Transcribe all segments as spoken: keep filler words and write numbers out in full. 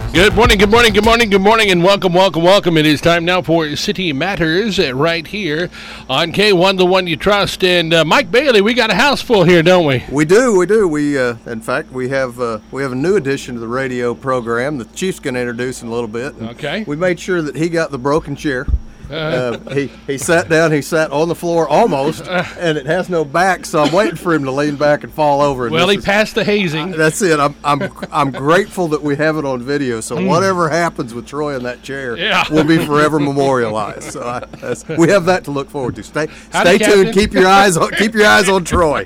Good morning, good morning, good morning, good morning, and welcome, welcome, welcome. It is time now for City Matters right here on K one, the one you trust. And uh, Mike Bailey, we got a house full here, don't we? We do, we do. We, uh, in fact, we have uh, we have a new addition to the radio program. The Chief's going to introduce in a little bit. Okay. We made sure that he got the broken chair. Uh, he he sat down. He sat on the floor almost, and it has no back. So I'm waiting for him to lean back and fall over. And well, he is, passed the hazing. Uh, that's it. I'm I'm I'm grateful that we have it on video. So mm. whatever happens with Troy in that chair yeah. will be forever memorialized. So I, that's, we have that to look forward to. Stay Howdy, stay tuned. Captain. Keep your eyes on keep your eyes on Troy.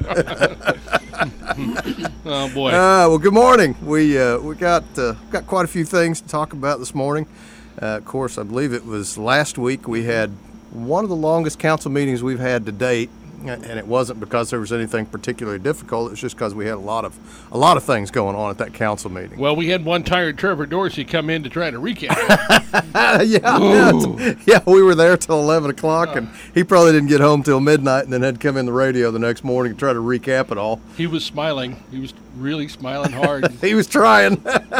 Oh boy. Uh, well, good morning. We uh, we got uh, got quite a few things to talk about this morning. Uh, of course, I believe it was last week we had one of the longest council meetings we've had to date, and it wasn't because there was anything particularly difficult. It was just because we had a lot of a lot of things going on at that council meeting. Well, we had one tired Trevor Dorsey come in to try to recap. yeah, yeah, yeah, we were there till eleven o'clock, uh, and he probably didn't get home till midnight, and then had to come in the radio the next morning and try to recap it all. He was smiling. He was really smiling hard. He was trying.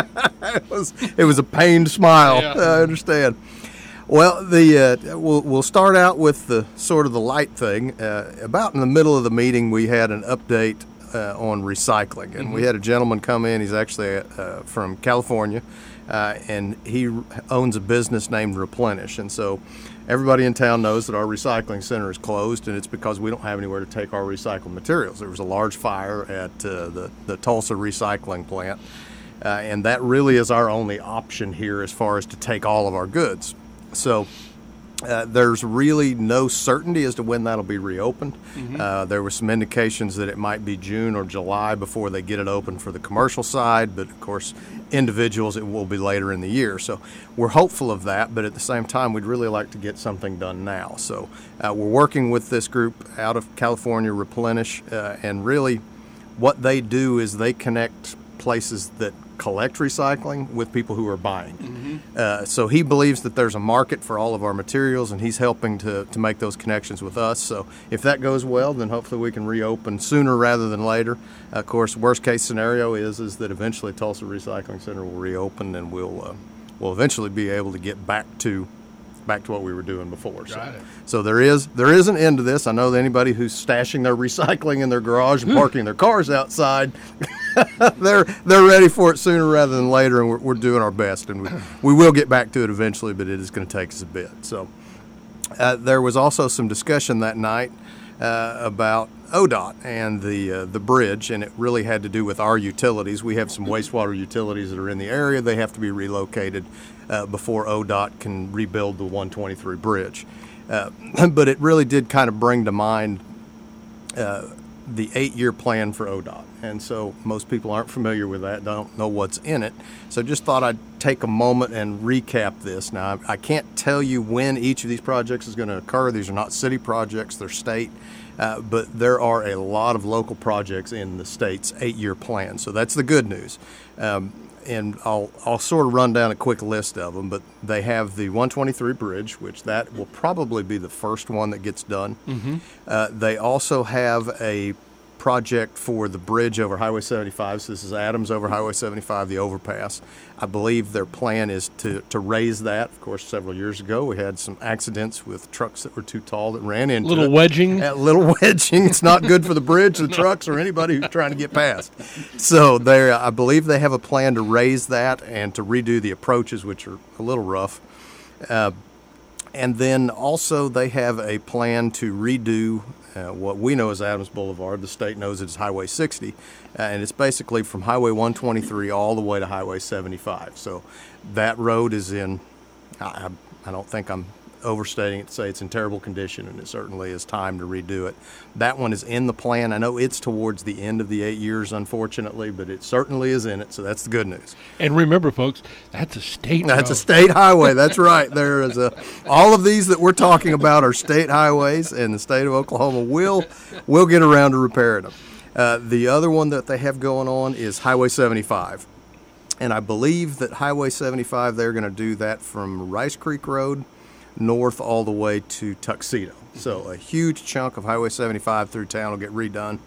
it was it was a pained smile. Yeah. I understand. Well, the uh, we'll we'll start out with the sort of the light thing. Uh, about in the middle of the meeting, we had an update uh, on recycling, and mm-hmm. we had a gentleman come in. He's actually uh, from California, uh, and he owns a business named Replenish, and so everybody in town knows that our recycling center is closed, and it's because we don't have anywhere to take our recycled materials. There was a large fire at uh, the the Tulsa recycling plant, uh, and that really is our only option here as far as to take all of our goods. So uh, there's really no certainty as to when that'll be reopened. Mm-hmm. Uh, there were some indications that it might be June or July before they get it open for the commercial side, but of course, individuals, it will be later in the year. So we're hopeful of that, but at the same time, we'd really like to get something done now. So uh, we're working with this group out of California, Replenish, uh, and really what they do is they connect places that collect recycling with people who are buying. Mm-hmm. Uh, so he believes that there's a market for all of our materials, and he's helping to, to make those connections with us. So if that goes well, then hopefully we can reopen sooner rather than later. Uh, of course, worst case scenario is is that eventually Tulsa Recycling Center will reopen, and we'll uh, we'll eventually be able to get back to back to what we were doing before. So, Got it. so there is there is an end to this. I know that anybody who's stashing their recycling in their garage and parking their cars outside, they're they're ready for it sooner rather than later, and we're, we're doing our best, and we, we will get back to it eventually, but it is going to take us a bit. So uh, there was also some discussion that night uh, about O D O T and the uh, the bridge, and it really had to do with our utilities. We have some wastewater utilities that are in the area. They have to be relocated uh, before O D O T can rebuild the one twenty-three bridge. Uh, but it really did kind of bring to mind uh, the eight-year plan for O D O T. And so most people aren't familiar with that, don't know what's in it. So just thought I'd take a moment and recap this. Now, I can't tell you when each of these projects is going to occur. These are not city projects, they're state. Uh, but there are a lot of local projects in the state's eight-year plan. So that's the good news. Um, and I'll I'll sort of run down a quick list of them, but they have the one twenty-three bridge, which that will probably be the first one that gets done. Mm-hmm. Uh, they also have a project for the bridge over Highway seventy-five. So this is Adams over Highway seventy-five, the overpass. I believe their plan is to, to raise that. Of course, several years ago, we had some accidents with trucks that were too tall that ran into little it. wedging. A little wedging. It's not good for the bridge, the no. trucks, or anybody who's trying to get past. So they, I believe they have a plan to raise that and to redo the approaches, which are a little rough. Uh, and then also they have a plan to redo Uh, what we know as Adams Boulevard. The state knows it as Highway sixty, uh, and it's basically from Highway one twenty-three all the way to Highway seventy-five. So that road is in, I, I don't think I'm overstating it to say it's in terrible condition, and it certainly is time to redo it. That one is in the plan. I know it's towards the end of the eight years, unfortunately, but it certainly is in it, so that's the good news. And remember, folks, that's a state That's road. a state highway. That's right. There is a, all of these that we're talking about are state highways, and the state of Oklahoma will will get around to repairing them. Uh, the other one that they have going on is Highway seventy-five. And I believe that Highway seventy-five, they're going to do that from Rice Creek Road north all the way to Tuxedo. So a huge chunk of Highway seventy-five through town will get redone.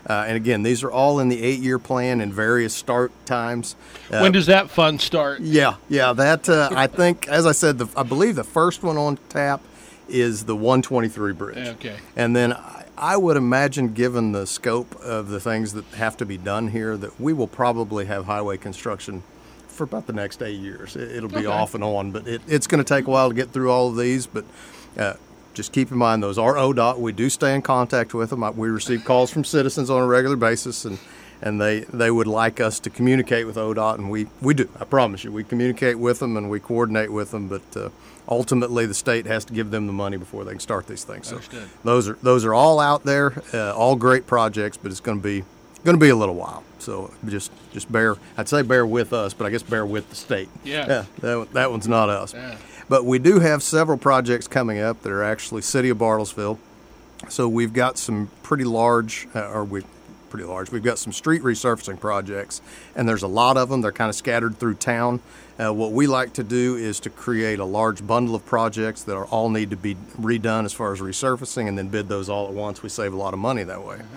Uh, and again, these are all in the eight-year plan and various start times. Uh, when does that fund start? Yeah, yeah. That uh, I think, as I said, the, I believe the first one on tap is the one twenty-three bridge. Okay. And then I, I would imagine, given the scope of the things that have to be done here, that we will probably have highway construction for about the next eight years. It, it'll be Okay. off and on, but it, it's going to take a while to get through all of these. But uh, just keep in mind, those are O D O T. We do stay in contact with them. We receive calls from citizens on a regular basis, and, and they, they would like us to communicate with O D O T, and we, we do. I promise you. We communicate with them, and we coordinate with them, but uh, ultimately the state has to give them the money before they can start these things. So Understood. those are those are all out there, uh, all great projects, but it's going to be going to be a little while. So just just bear. I'd say bear with us, but I guess bear with the state. Yeah. Yeah. That one- that one's not us. Yeah. But we do have several projects coming up that are actually City of Bartlesville. So we've got some pretty large, uh, or we pretty large. We've got some street resurfacing projects, and there's a lot of them. They're kind of scattered through town. Uh, what we like to do is to create a large bundle of projects that are all need to be redone as far as resurfacing, and then bid those all at once. We save a lot of money that way. Mm-hmm.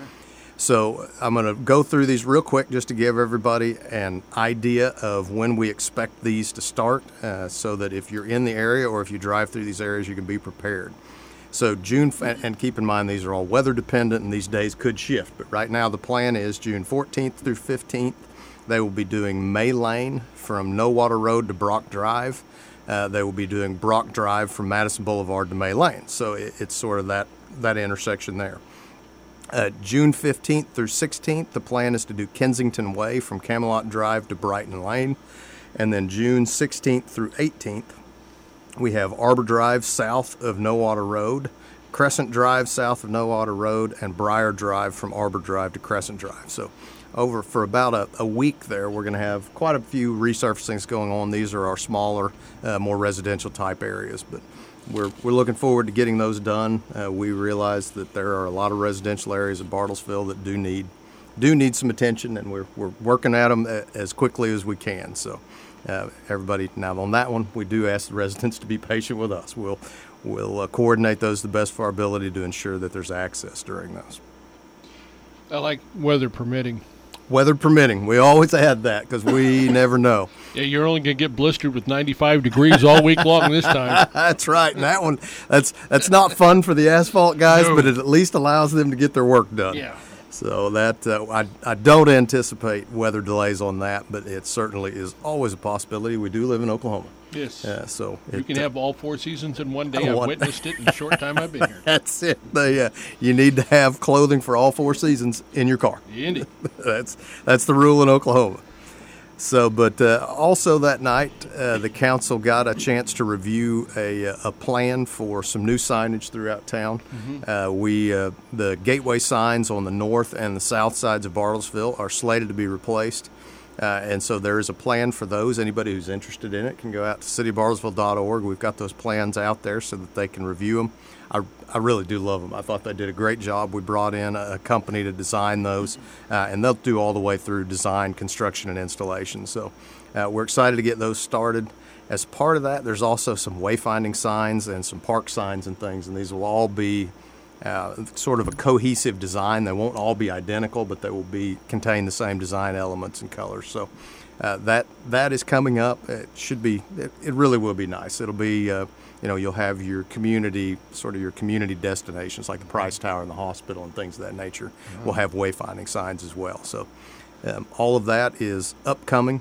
So I'm going to go through these real quick just to give everybody an idea of when we expect these to start, uh, so that if you're in the area or if you drive through these areas, you can be prepared. So June, and keep in mind these are all weather dependent and these days could shift, but right now the plan is June fourteenth through fifteenth. They will be doing May Lane from No Water Road to Brock Drive. Uh, they will be doing Brock Drive from Madison Boulevard to May Lane. So it, it's sort of that, that intersection there. Uh, June fifteenth through sixteenth, the plan is to do Kensington Way from Camelot Drive to Brighton Lane. And then June sixteenth through eighteenth, we have Arbor Drive south of No Water Road, Crescent Drive south of No Water Road, and Briar Drive from Arbor Drive to Crescent Drive. So over for about a, a week there, we're going to have quite a few resurfacings going on. These are our smaller, uh, more residential type areas, but we're we're looking forward to getting those done. Uh, we realize that there are a lot of residential areas of Bartlesville that do need do need some attention, and we're we're working at them as quickly as we can. So uh, everybody, now on that one, we do ask the residents to be patient with us. We'll we'll uh, coordinate those to the best of our ability to ensure that there's access during those. I like weather permitting. Weather permitting. We always add that because we never know. Yeah, you're only going to get blistered with ninety-five degrees all week long this time. That's right. And that one, that's that's not fun for the asphalt guys, No. but it at least allows them to get their work done. Yeah. So that uh, I, I don't anticipate weather delays on that, but it certainly is always a possibility. We do live in Oklahoma. Yes. Uh, so You it, can uh, have all four seasons in one day. I've One- witnessed it in the short time I've been here. That's it. They, uh, you need to have clothing for all four seasons in your car. Indeed. that's that's the rule in Oklahoma. So, but uh, also that night, uh, the council got a chance to review a, a plan for some new signage throughout town. Mm-hmm. Uh, we uh, the gateway signs on the north and the south sides of Bartlesville are slated to be replaced. Uh, and so there is a plan for those. Anybody who's interested in it can go out to city of bartlesville dot org. We've got those plans out there so that they can review them. I, I really do love them. I thought they did a great job. We brought in a company to design those, uh, and they'll do all the way through design, construction, and installation. So uh, we're excited to get those started. As part of that, there's also some wayfinding signs and some park signs and things, and these will all be Uh, sort of a cohesive design. They won't all be identical, but they will be contain the same design elements and colors. So uh, that that is coming up. It should be. It, it really will be nice. It'll be. Uh, you know, you'll have your community, sort of your community destinations like the Price Tower and the hospital and things of that nature. Mm-hmm. Will have wayfinding signs as well. So um, all of that is upcoming,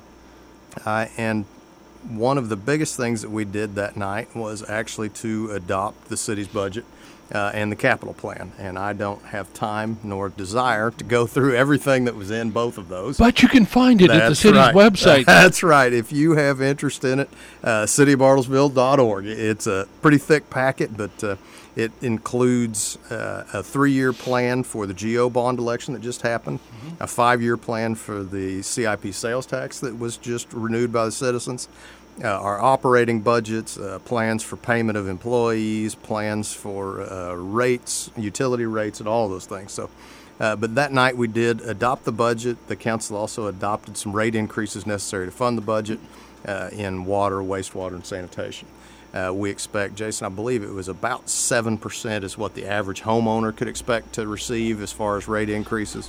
uh, and one of the biggest things that we did that night was actually to adopt the city's budget. Uh, and the capital plan. And I don't have time nor desire to go through everything that was in both of those. But you can find it at the That's city's right. website. That's right. If you have interest in it, uh, city of bartlesville dot org. It's a pretty thick packet, but uh, it includes uh, a three-year plan for the G O bond election that just happened, mm-hmm. a five-year plan for the C I P sales tax that was just renewed by the citizens, Uh, our operating budgets, uh, plans for payment of employees, plans for uh, rates, utility rates, and all those things. So, uh, but that night we did adopt the budget. The council also adopted some rate increases necessary to fund the budget uh, in water, wastewater, and sanitation. Uh, we expect, Jason, I believe it was about seven percent is what the average homeowner could expect to receive as far as rate increases.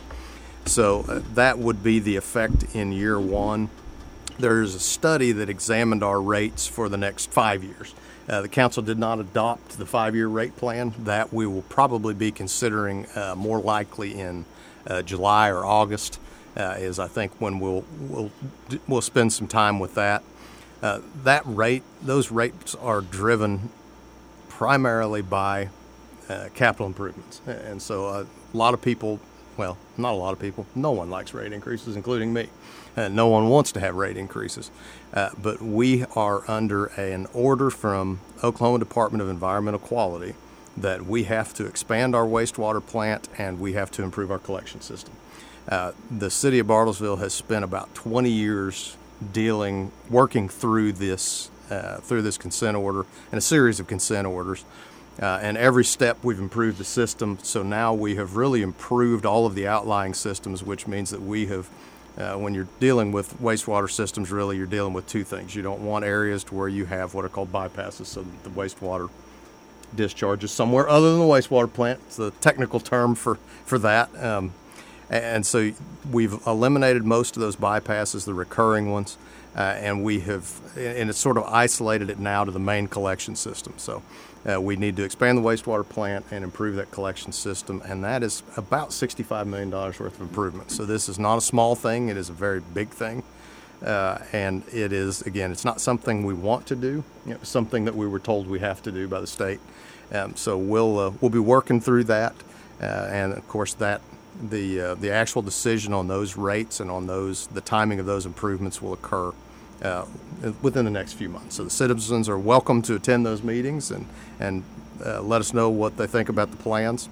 So uh, that would be the effect in year one. There's a study that examined our rates for the next five years. Uh, the council did not adopt the five-year rate plan. That we will probably be considering uh, more likely in uh, July or August, uh, is I think when we'll we'll we'll spend some time with that. Uh, that rate, those rates are driven primarily by uh, capital improvements, and so uh, a lot of people, well, not a lot of people, no one likes rate increases, including me. Uh, no one wants to have rate increases, uh, but we are under an order from Oklahoma Department of Environmental Quality that we have to expand our wastewater plant and we have to improve our collection system. Uh, the city of Bartlesville has spent about twenty years dealing, working through this, uh, through this consent order and a series of consent orders. Uh, and every step we've improved the system. So now we have really improved all of the outlying systems, which means that we have, uh, when you're dealing with wastewater systems, really you're dealing with two things. You don't want areas to where you have what are called bypasses, so that the wastewater discharges somewhere other than the wastewater plant. It's the technical term for, for that. Um, And so we've eliminated most of those bypasses, the recurring ones, uh, and we have, and it's sort of isolated it now to the main collection system. So uh, we need to expand the wastewater plant and improve that collection system, and that is about sixty-five million dollars worth of improvement. So this is not a small thing, it is a very big thing. Uh, and it is, again, it's not something we want to do, you know, something that we were told we have to do by the state. Um, so we'll uh, we'll be working through that, uh, and of course that the uh, the actual decision on those rates and on those the timing of those improvements will occur uh, within the next few months. So the citizens are welcome to attend those meetings and and uh, let us know what they think about the plans.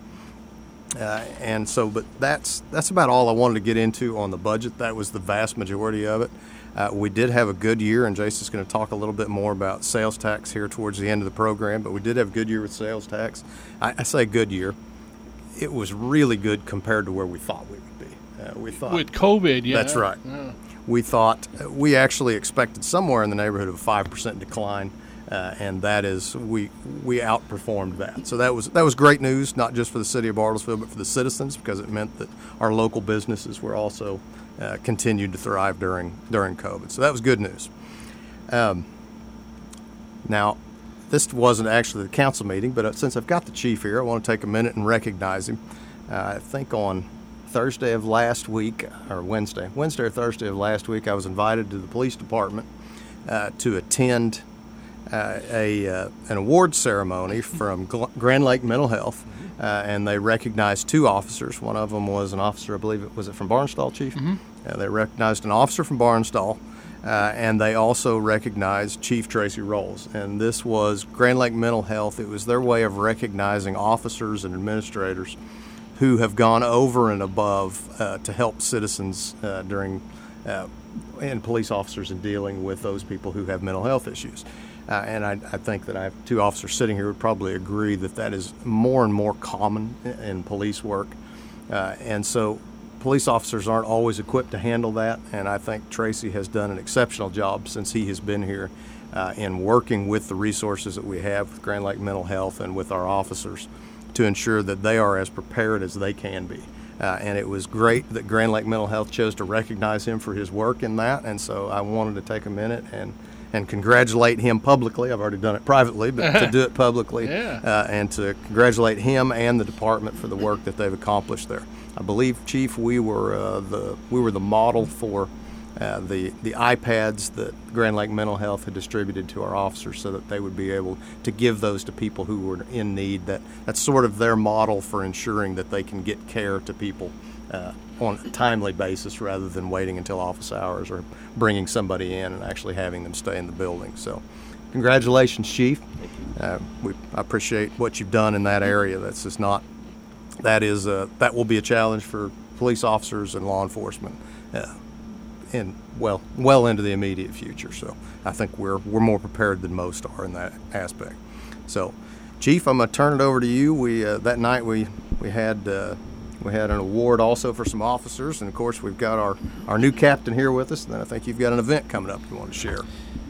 Uh, and so, but that's that's about all I wanted to get into on the budget. That was the vast majority of it. Uh, we did have a good year, and Jason's going to talk a little bit more about sales tax here towards the end of the program, but we did have a good year with sales tax. I, I say good year. It was really good compared to where we thought we would be. Uh, we thought with COVID, yeah. That's right. Yeah. We thought, we actually expected somewhere in the neighborhood of a five percent decline, uh, and that is, we we outperformed that. So that was that was great news, not just for the city of Bartlesville, but for the citizens, because it meant that our local businesses were also uh, continued to thrive during during COVID. So that was good news. Um, now, this wasn't actually the council meeting, but since I've got the chief here, I want to take a minute and recognize him. Uh, I think on Thursday of last week, or Wednesday, Wednesday or Thursday of last week, I was invited to the police department uh, to attend uh, a uh, an award ceremony from Grand Lake Mental Health, uh, and they recognized two officers. One of them was an officer, I believe it was it from Barnstall, Chief? Mm-hmm. Uh, they recognized an officer from Barnstall. Uh, and they also recognized Chief Tracy Rolls. And this was Grand Lake Mental Health. It was their way of recognizing officers and administrators who have gone over and above uh, to help citizens uh, during, uh, and police officers in dealing with those people who have mental health issues. Uh, and I, I think that I have two officers sitting here would probably agree that that is more and more common in, in police work. Uh, and so police officers aren't always equipped to handle that, and I think Tracy has done an exceptional job since he has been here uh, in working with the resources that we have with Grand Lake Mental Health and with our officers to ensure that they are as prepared as they can be. Uh, and it was great that Grand Lake Mental Health chose to recognize him for his work in that, and so I wanted to take a minute and and congratulate him publicly. I've already done it privately, but to do it publicly, yeah. uh, and to congratulate him and the department for the work that they've accomplished there. I believe, Chief, we were uh, the we were the model for uh, the the iPads that Grand Lake Mental Health had distributed to our officers, so that they would be able to give those to people who were in need. That that's sort of their model for ensuring that they can get care to people uh, on a timely basis, rather than waiting until office hours or bringing somebody in and actually having them stay in the building. So, congratulations, Chief. Uh, we I appreciate what you've done in that area. That's just not. That is uh, that will be a challenge for police officers and law enforcement, uh, in well well into the immediate future. So I think we're we're more prepared than most are in that aspect. So, Chief, I'm going to turn it over to you. We uh, that night we we had uh, we had an award also for some officers, and of course we've got our, our new captain here with us. And then I think you've got an event coming up you want to share.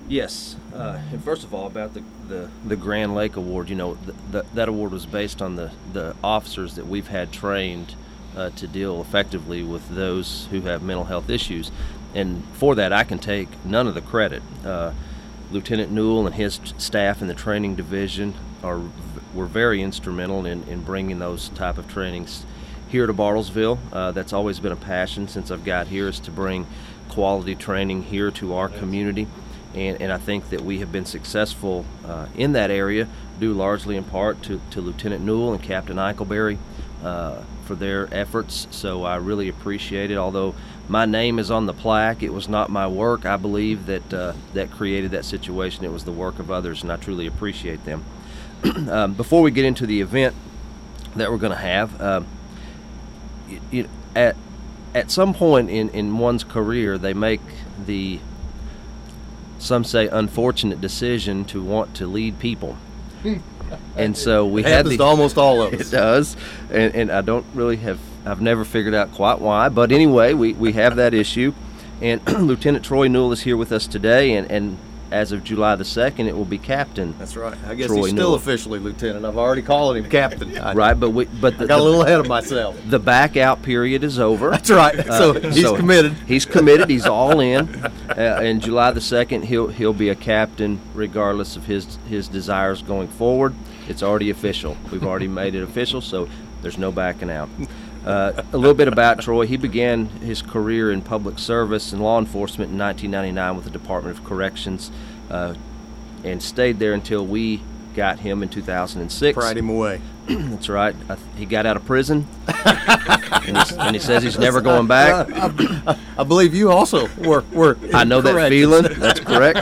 Yes, uh, and first of all, about the, the, the Grand Lake Award, you know, th- th- that award was based on the, the officers that we've had trained uh, to deal effectively with those who have mental health issues. And for that, I can take none of the credit. Uh, Lieutenant Newell and his staff in the training division are were very instrumental in, in bringing those type of trainings here to Bartlesville. Uh, that's always been a passion since I've got here, is to bring quality training here to our community. And, and I think that we have been successful uh, in that area, due largely in part to, to Lieutenant Newell and Captain Eichelberry uh, for their efforts. So I really appreciate it. Although my name is on the plaque, it was not my work. I believe that uh, that created that situation. It was the work of others, and I truly appreciate them. um, before we get into the event that we're going to have, uh, you, you, at at some point in, in one's career, they make the, some say, unfortunate decision to want to lead people. And so we it had happens the, to almost all of us. It does, and, and I don't really have, I've never figured out quite why, but anyway, we, we have that issue. And Lieutenant Troy Newell is here with us today, and, and as of July the second, it will be Captain. That's right. I guess Troy he's still Newell. Officially lieutenant. I've already called him captain. I, Right, but we, but the, I got the, a little ahead of myself. the back out period is over. That's right. So Uh, he's so committed. He's committed. He's all in. Uh, and July the second, he'll he'll be a captain regardless of his his desires going forward. It's already official. We've already made it official, so there's no backing out. Uh, a little bit about Troy. He began his career in public service and law enforcement in nineteen ninety-nine with the Department of Corrections, uh, and stayed there until we got him in two thousand six. Pried him away. That's right. I th- he got out of prison, and, he's, and he says he's never going back. I, I, I believe you also were. were I know that correct. feeling. That's correct.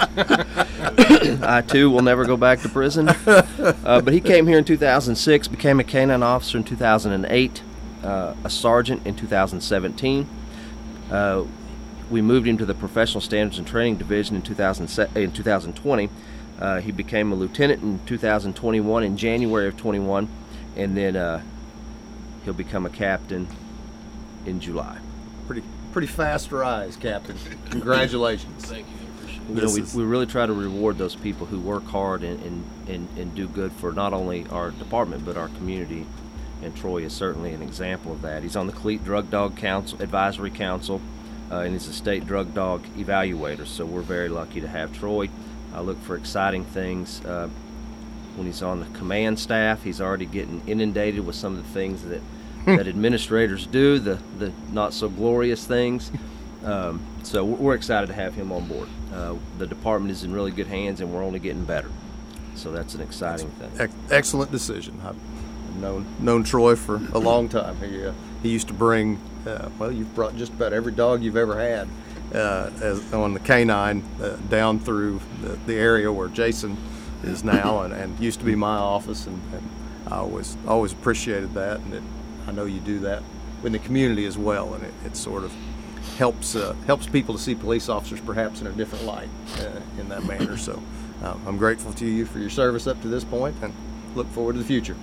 I, too, will never go back to prison. Uh, but he came here in two thousand six, became a canine officer in two thousand eight, uh, a sergeant in two thousand seventeen. Uh, we moved him to the Professional Standards and Training Division in, two thousand in two thousand twenty. Uh, he became a lieutenant in two thousand twenty-one, in January of twenty-one, and then uh, he'll become a captain in July. Pretty, pretty fast rise, Captain. Congratulations. Thank you. You know, we, we really try to reward those people who work hard and, and, and, and do good for not only our department but our community, and Troy is certainly an example of that. He's on the Cleat Drug Dog Council Advisory Council, uh, and he's a state drug dog evaluator, so we're very lucky to have Troy. I look for exciting things uh, when he's on the command staff. He's already getting inundated with some of the things that, that administrators do, the, the not so glorious things. Um, so we're excited to have him on board. Uh, the department is in really good hands, and we're only getting better. So that's an exciting thing. Ex- excellent decision. I've known known Troy for a long time. He uh, he used to bring. Uh, well, you've brought just about every dog you've ever had uh, as, on the canine uh, down through the, the area where Jason is now, and, and used to be my office, and, and I always always appreciated that, and it, I know you do that in the community as well, and it, it sort of helps uh, helps people to see police officers perhaps in a different light uh, in that manner. So uh, I'm grateful to you for your service up to this point, and look forward to the future.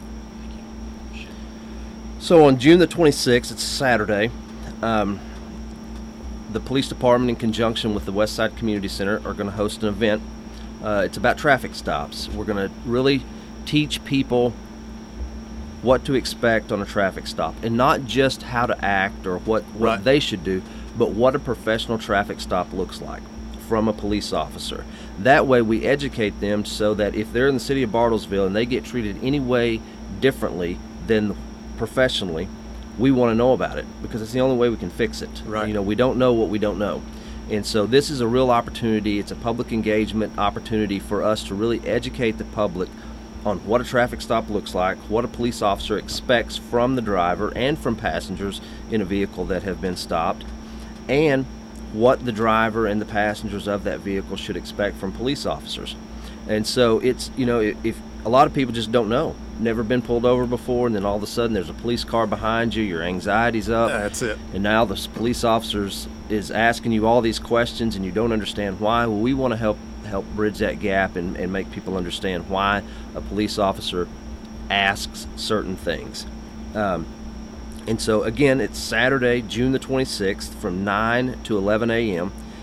So on June the twenty-sixth, it's Saturday, um, the police department, in conjunction with the Westside Community Center, are going to host an event. Uh, it's about traffic stops. We're going to really teach people what to expect on a traffic stop, and not just how to act or what, what Right. they should do, but what a professional traffic stop looks like from a police officer. That way we educate them so that if they're in the city of Bartlesville and they get treated any way differently than professionally, we want to know about it, because it's the only way we can fix it. Right. You know, we don't know what we don't know. And so this is a real opportunity. It's a public engagement opportunity for us to really educate the public on what a traffic stop looks like, what a police officer expects from the driver and from passengers in a vehicle that have been stopped, and what the driver and the passengers of that vehicle should expect from police officers. And so it's, you know, if, if a lot of people just don't know, never been pulled over before, and then all of a sudden there's a police car behind you, your anxiety's up. That's it. And now the police officers is asking you all these questions and you don't understand why. Well, we want to help help bridge that gap and, and make people understand why a police officer asks certain things. Um, and so again, it's Saturday, June the twenty-sixth, from nine to eleven a.m.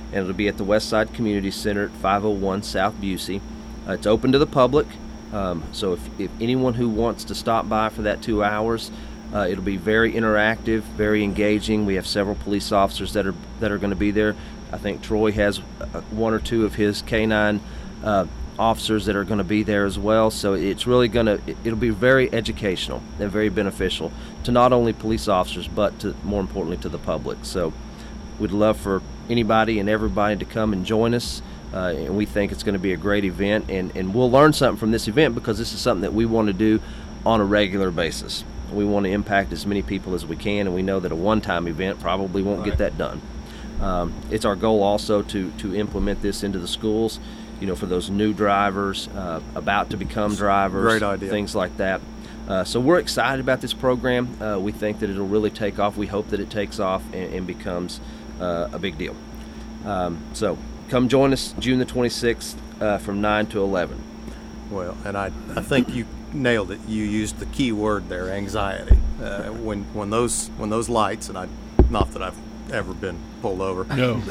and it'll be at the Westside Community Center at five oh one South Busey. Uh, it's open to the public, um, so if, if anyone who wants to stop by for that two hours, uh, it'll be very interactive, very engaging. We have several police officers that are that are going to be there. I think Troy has uh, one or two of his K nine uh, officers that are going to be there as well. So it's really going to it'll be very educational and very beneficial to not only police officers but to more importantly to the public. So we'd love for anybody and everybody to come and join us. Uh, and we think it's going to be a great event, and, and we'll learn something from this event because this is something that we want to do on a regular basis. We want to impact as many people as we can, and we know that a one-time event probably won't Right. get that done. Um, it's our goal also to to implement this into the schools, you know, for those new drivers, uh, about to become drivers, Great idea. things like that. Uh, so we're excited about this program. Uh, we think that it'll really take off. We hope that it takes off and, and becomes uh, a big deal. Um, so come join us June the twenty-sixth uh, from nine to eleven. Well, and I, I think you nailed it. You used the key word there, anxiety. Uh, when when those when those lights, and I, not that I've ever been pulled over. No.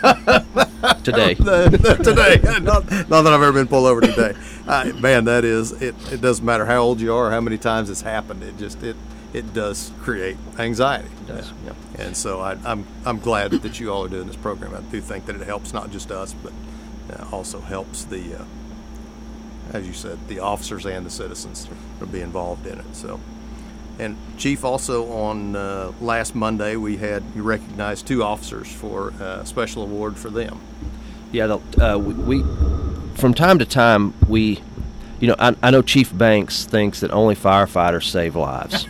Today. today, not, not that I've ever been pulled over today. Uh, man, that is it. It doesn't matter how old you are or how many times it's happened. It just it it does create anxiety. It does, yeah. And so I, I'm I'm glad that you all are doing this program. I do think that it helps not just us, but uh, also helps the, uh, as you said, the officers and the citizens will be involved in it. So, and Chief, also on uh, last Monday we had you recognized two officers for a special award for them. Yeah, the, uh, we, we from time to time we, you know, I, I know Chief Banks thinks that only firefighters save lives.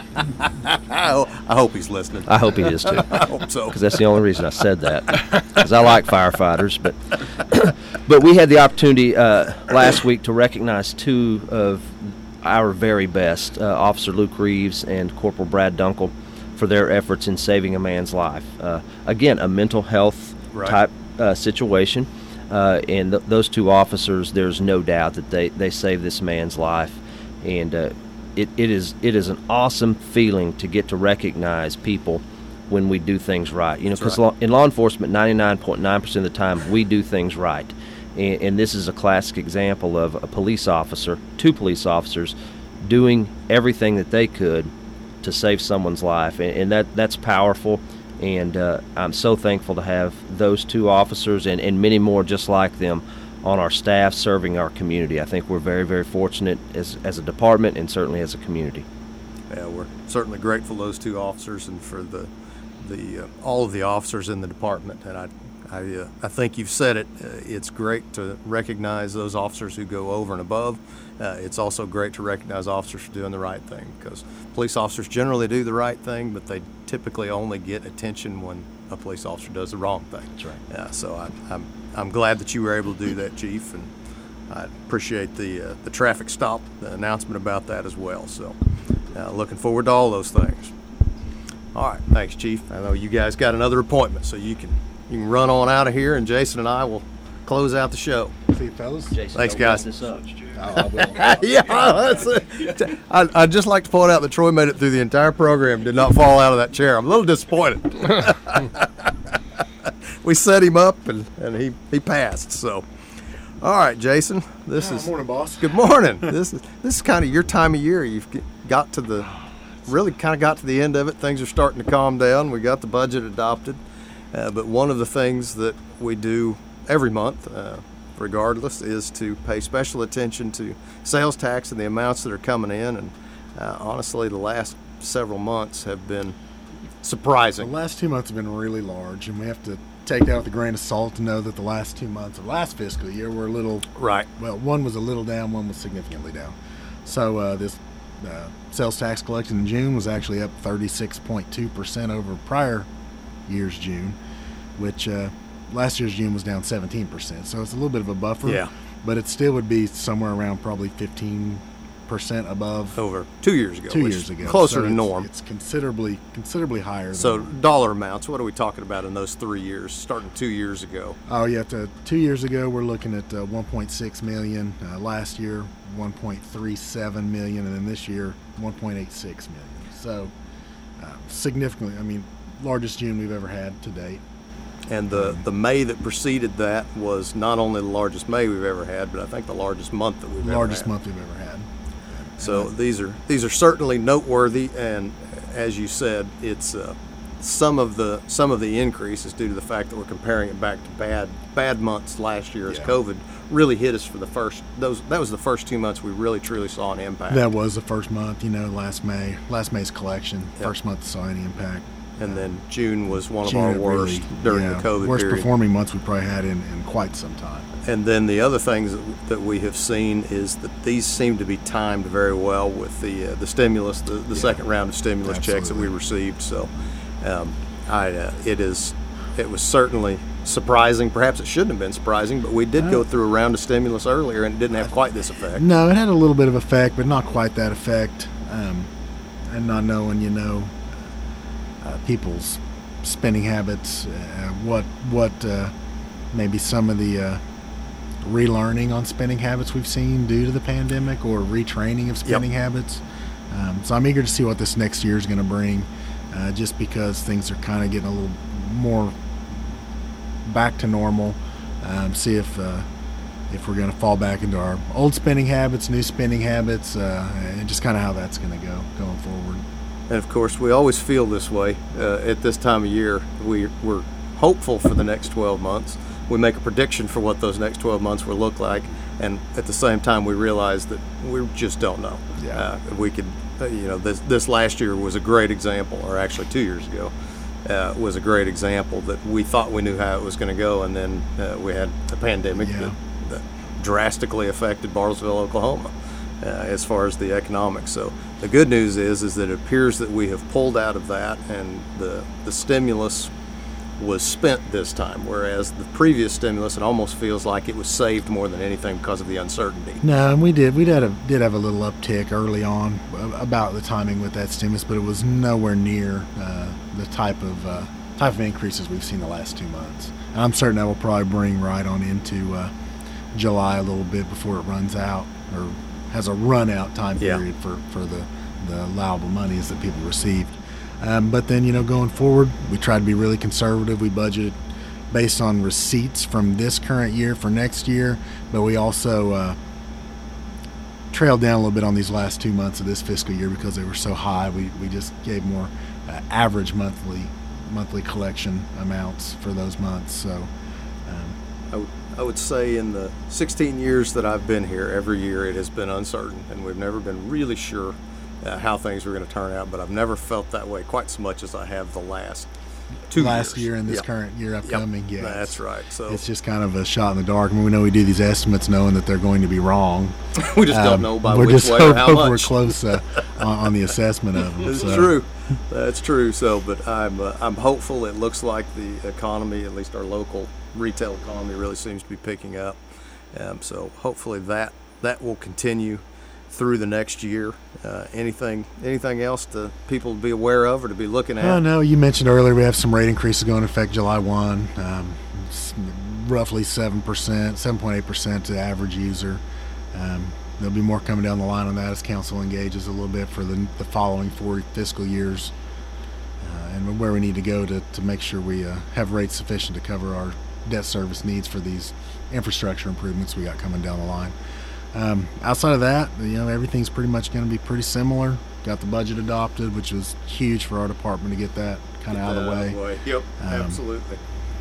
I, ho- I hope he's listening. I hope he is too. I hope so. Because that's the only reason I said that. Because I like firefighters, but but we had the opportunity uh, last week to recognize two of our very best, uh, Officer Luke Reeves and Corporal Brad Dunkel, for their efforts in saving a man's life. Uh, again, a mental health Right. type uh, situation, uh, and th- those two officers, there's no doubt that they, they saved this man's life, and uh, it, it is it is an awesome feeling to get to recognize people when we do things right. You know, because right. law, in law enforcement, ninety-nine point nine percent of the time we do things right, and, and this is a classic example of a police officer, two police officers, doing everything that they could to save someone's life, and, and that that's powerful. And uh, I'm so thankful to have those two officers and, and many more just like them on our staff serving our community. I think we're very, very fortunate as as a department and certainly as a community. Yeah, we're certainly grateful to those two officers and for the the uh, all of the officers in the department. And I I, uh, I think you've said it. Uh, it's great to recognize those officers who go over and above. Uh, it's also great to recognize officers for doing the right thing, because police officers generally do the right thing, but they typically only get attention when a police officer does the wrong thing. That's right. Yeah, so I, I'm I'm glad that you were able to do that, Chief, and I appreciate the uh, the traffic stop, the announcement about that as well. So uh, looking forward to all those things. All right, thanks, Chief. I know you guys got another appointment, so you can you can run on out of here, and Jason and I will close out the show. See you, fellas. Jason, Thanks, don't guys. mess this up. Oh, I will. Yeah, that's it. I, I'd just like to point out that Troy made it through the entire program, did not fall out of that chair. I'm a little disappointed. We set him up, and, and he, he passed. So, all right, Jason, this Oh, is morning, boss. good morning. This is this is kind of your time of year. You've get- got to the really kind of got to the end of it. Things are starting to calm down. We got the budget adopted, uh, but one of the things that we do every month, uh, regardless, is to pay special attention to sales tax and the amounts that are coming in. And uh, honestly, the last several months have been The surprising. last two months have been really large, and we have to take that with a grain of salt to know that the last two months of last fiscal year were a little, Right. well, one was a little down, one was significantly down. So uh, this uh, sales tax collected in June was actually up thirty-six point two percent over prior year's June, which uh, last year's June was down seventeen percent. So it's a little bit of a buffer. Yeah. But it still would be somewhere around probably fifteen percent above Over two years ago. two which years ago. Closer So to it's- norm. It's considerably, considerably higher. So than, dollar amounts, what are we talking about in those three years, starting two years ago? oh yeah, to, two years ago we're looking at uh, one point six million. Uh, last year, one point three seven million, and then this year, one point eight six million. So uh, significantly, I mean, largest June we've ever had to date. And the, the May that preceded that was not only the largest May we've ever had, but I think the largest month that we've ever had. Largest month we've ever had. So these are these are certainly noteworthy, and as you said, it's uh, some of the some of the increase is due to the fact that we're comparing it back to bad bad months last year as Yeah. COVID really hit us for the first those that was the first two months we really truly saw an impact. That was the first month, you know, last May, last May's collection, Yep. first month that saw any impact. And then June was one June of our it worst really- during yeah, the COVID worst period. performing months we probably had in, in quite some time. And then the other things that, that we have seen is that these seem to be timed very well with the uh, the stimulus, the, the Yeah. second round of stimulus checks that we Absolutely. received. So, um, I uh, it is it was certainly surprising. Perhaps it shouldn't have been surprising, but we did go through a round of stimulus earlier, and it didn't have quite this effect. No, it had a little bit of effect, but not quite that effect. Um, and not knowing, you know, uh, people's spending habits, uh, what what uh, maybe some of the uh, relearning on spending habits we've seen due to the pandemic, or retraining of spending habits. Um, so I'm eager to see what this next year is going to bring, uh, just because things are kind of getting a little more back to normal. Um, see if uh, if we're going to fall back into our old spending habits, new spending habits, uh, and just kind of how that's going to go going forward. And of course, we always feel this way uh, at this time of year. We, we're hopeful for the next twelve months. We make a prediction for what those next twelve months will look like, and at the same time, we realize that we just don't know. Yeah. Uh, we could, uh, you know, this this last year was a great example, or actually two years ago, uh, was a great example that we thought we knew how it was going to go, and then uh, we had a pandemic Yeah. that, that drastically affected Bartlesville, Oklahoma. Uh, as far as the economics. So the good news is is that it appears that we have pulled out of that, and the the stimulus was spent this time, whereas the previous stimulus, it almost feels like it was saved more than anything because of the uncertainty. No, and we did we did have, did have a little uptick early on about the timing with that stimulus, but it was nowhere near uh, the type of uh, type of increases we've seen the last two months. And I'm certain that will probably bring right on into uh, July a little bit before it runs out, or has a run out time Yeah. period for, for the, the allowable monies that people received. Um, but then, you know, going forward, we try to be really conservative. We budget based on receipts from this current year for next year, but we also uh, trailed down a little bit on these last two months of this fiscal year because they were so high. We, we just gave more uh, average monthly monthly collection amounts for those months. So um, I would, I would say in the sixteen years that I've been here, every year it has been uncertain, and we've never been really sure uh, how things were going to turn out, but I've never felt that way quite so much as I have the last two last years. year and this Yep. current year upcoming, Yep. yeah, That's right. So It's just kind of a shot in the dark. I mean, we know we do these estimates knowing that they're going to be wrong. we just don't Um, know by we're which just way hope, or how hope much. we're close uh, on, on the assessment of them. It's so. true. That's true. So, but I'm uh, I'm hopeful. It looks like the economy, at least our local retail economy, really seems to be picking up. Um, so hopefully that that will continue through the next year. Uh, anything anything else to people to be aware of or to be looking at? Oh, no, you mentioned earlier we have some rate increases going into effect July first, um, s- roughly seven percent, seven point eight percent to the average user. Um, there'll be more coming down the line on that as council engages a little bit for the, the following four fiscal years, uh, and where we need to go to, to make sure we uh, have rates sufficient to cover our debt service needs for these infrastructure improvements we got coming down the line. Um, outside of that, you know, everything's pretty much going to be pretty similar. Got the budget adopted, which was huge for our department to get that kind of out of the way. Yep, Um, absolutely.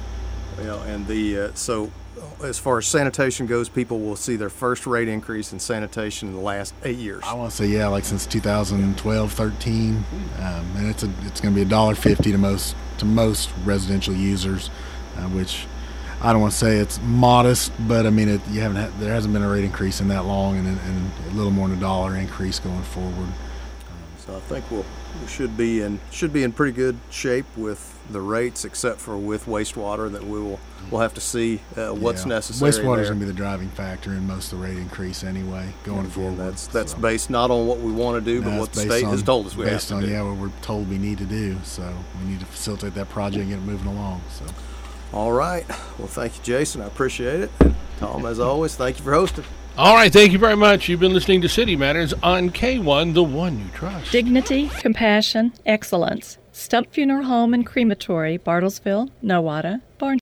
Well, and the uh, so as far as sanitation goes, people will see their first rate increase in sanitation in the last eight years. I want to say, yeah, like since two thousand twelve, thirteen, um, and it's a it's going to be a dollar fifty to most to most residential users, uh, which I don't want to say it's modest, but I mean it. You haven't had, there hasn't been a rate increase in that long, and, and a little more than a dollar increase going forward. So I think we'll we should be in should be in pretty good shape with the rates, except for with wastewater that we will we'll have to see uh, what's Yeah. necessary. Wastewater is there. going to be the driving factor in most of the rate increase anyway, going And again, forward. That's that's So, based not on what we want to do, but no, what it's the based state on- has told us we have based to on do. yeah what we're told we need to do. So we need to facilitate that project and get it moving along. So All right. Well, thank you, Jason. I appreciate it. And Tom, as always, thank you for hosting. All right, thank you very much. You've been listening to City Matters on K one, the one you trust. Dignity, compassion, excellence. Stump Funeral Home and Crematory, Bartlesville, Nowata.